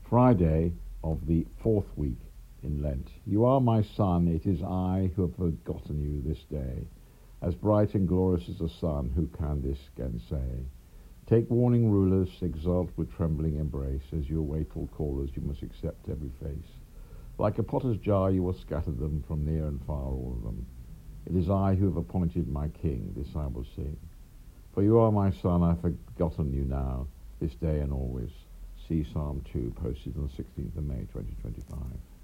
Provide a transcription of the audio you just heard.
Friday of the fourth week in Lent. You are my son, it is I who have begotten you this day. As bright and glorious as the sun, who can this gainsay? Take warning, rulers, exult with trembling embrace. As you await all callers, you must accept every face. Like a potter's jar, you will scatter them from near and far, all of them. It is I who have appointed my king, this I will sing. For you are my son, I have forgotten you now, this day and always. See Psalm 2, posted on the 16th of May, 2025.